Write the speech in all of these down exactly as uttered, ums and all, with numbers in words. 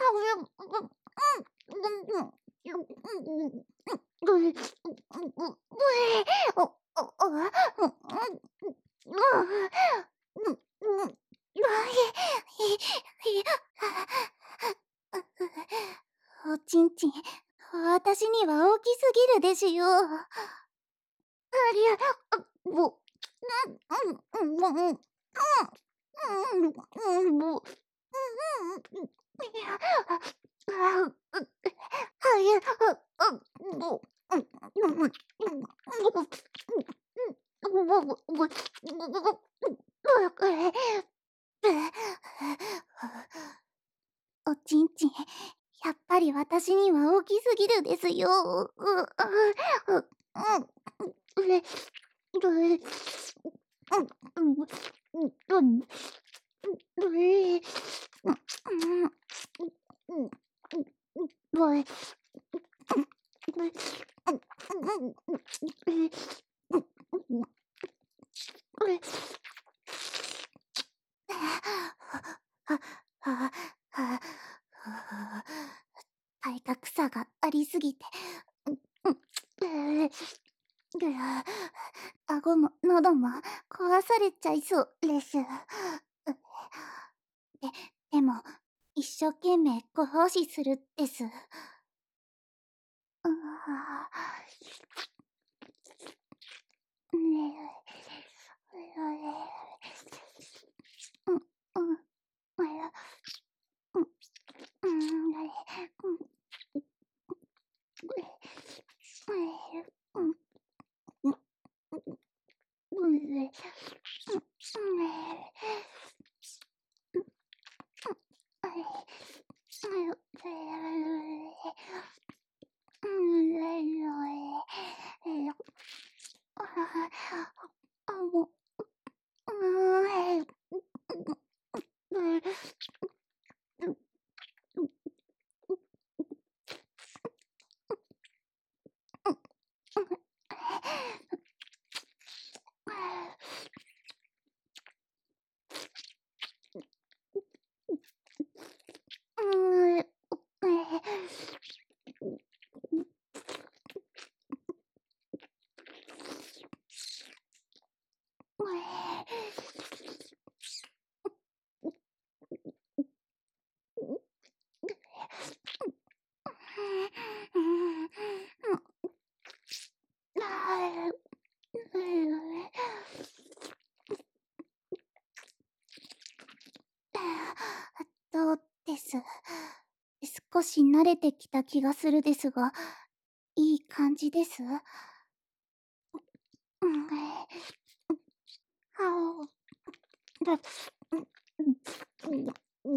おちんちん、私には大きすぎるですよ。ありゃ、あ、もう、うん、うん、うん、うん、うん、うん、もう、うん、いや、あ、あ、う、あ、いや、あ、あ、もう、うん、うん、うん、うん、うん、もう、もう、もう、おちんちん、やっぱり私には大きすぎるですよ。う、う、う、うん、うれ、うれ、うん、うん、うん、うん、うれ、うん、うん、うん、わい、体格差がありすぎて、顎も喉も壊されちゃいそうです。で、でも、一生懸命ご奉仕するです。うわぁ、ねえ、うん、うん、あや、うん、うん、あれ、うん、うん、うん、うん、うん、あ、もう、うん、どうです。少し慣れてきた気がするですが、いい感じです。うん、はお、だ、うん、うん、うん、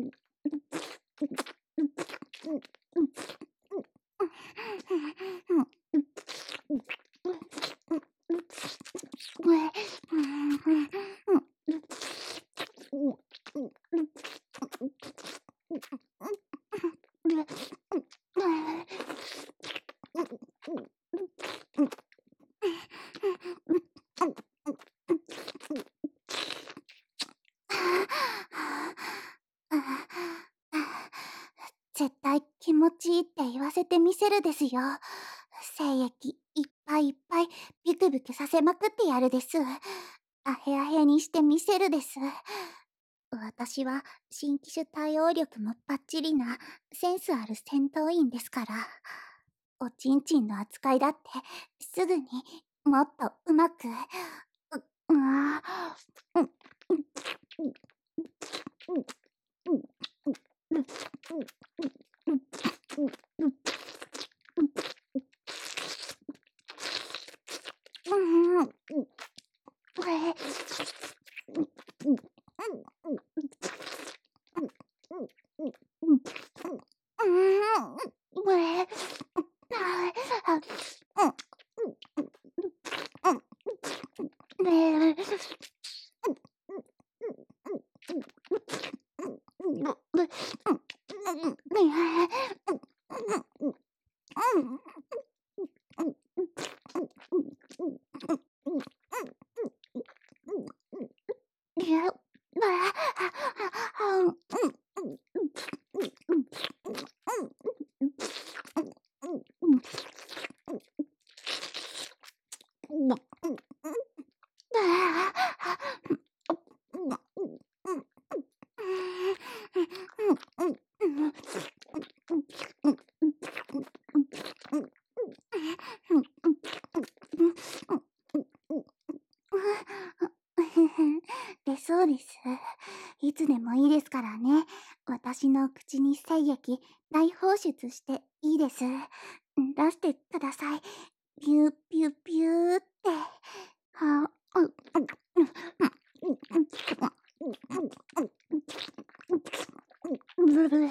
絶対気持ちいいって言わせてみせるですよ。精液いっぱいいっぱいビクビクさせまくってやるです。アヘアヘにしてみせるです。私は新機種対応力もバッチリなセンスある戦闘員ですから。おちんちんの扱いだってすぐにもっとうまく、う、うわぁ、うん、うん、うん、うん、うん、うん、うん、うん、うん、うん、うん、これ、うん、うん、うん、うん、うん、うん、うん、うん、これ、ああ、うん、うん、うん、ねえ、いや、ああ、うん、うん、うん、うん、うん、 私の口に精液大放出していいです。出してください。ピューピューピューって。はう、う、ブブ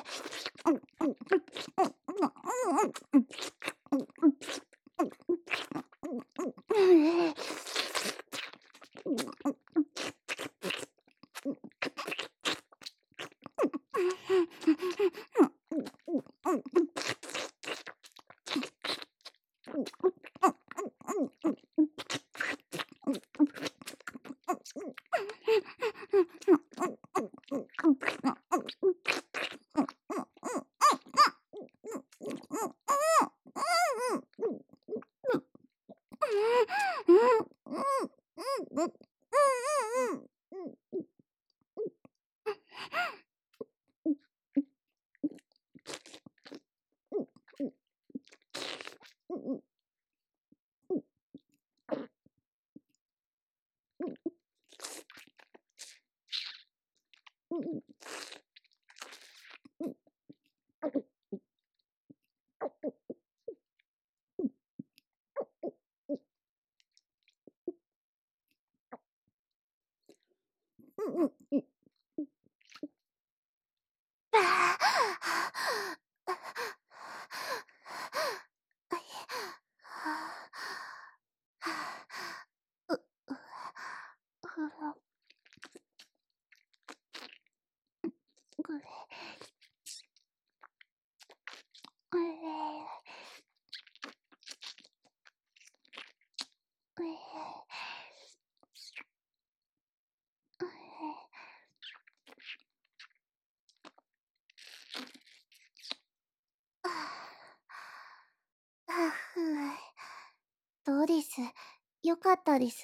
どうです？よかったです。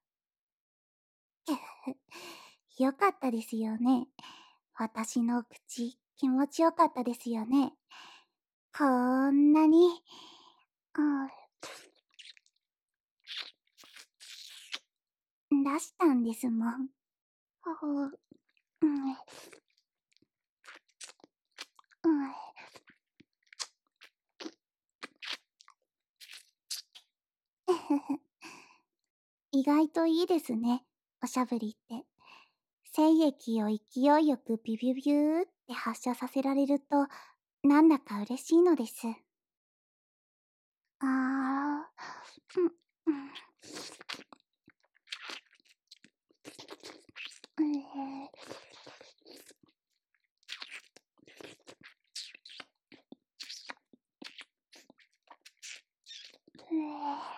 よかったですよね。私の口、気持ちよかったですよね。こんなに、うん、出したんですもん。ほほ、うん、うん。意外といいですね、おしゃぶりって。精液を勢いよくビュビュビューって発射させられると、なんだか嬉しいのです。あー、うん、うん。えーえー